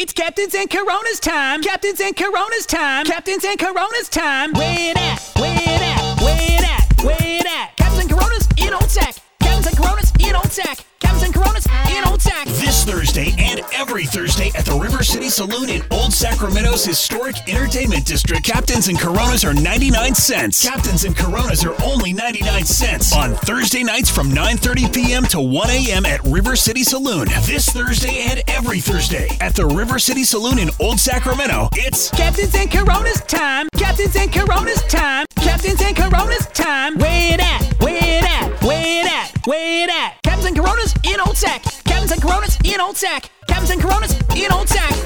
It's Captains and Coronas time. Captains and Coronas time. Captains and Coronas time. Where it at? Where it at? Where it at? Where it at? Captains and Coronas in Old Sac. Captains and Coronas in Old Sac. Captains and Coronas in Old Sac. This Thursday and every Thursday at the River City Saloon in Old Sacramento's historic entertainment district. Captains and Coronas are 99 cents. Captains and Coronas are only 99 cents on Thursday nights from 9:30 p.m. to 1 a.m. at River City Saloon. This Thursday and every Thursday at the River City Saloon in Old Sacramento. It's Captains and Coronas time. Captains and Coronas time. Captains and Coronas time. Where it at? Where it at? Where it at? Where it at? Captains and Coronas in Old Sac. Captains and Coronas in Old Sac. Captains and Coronas in Old Sac.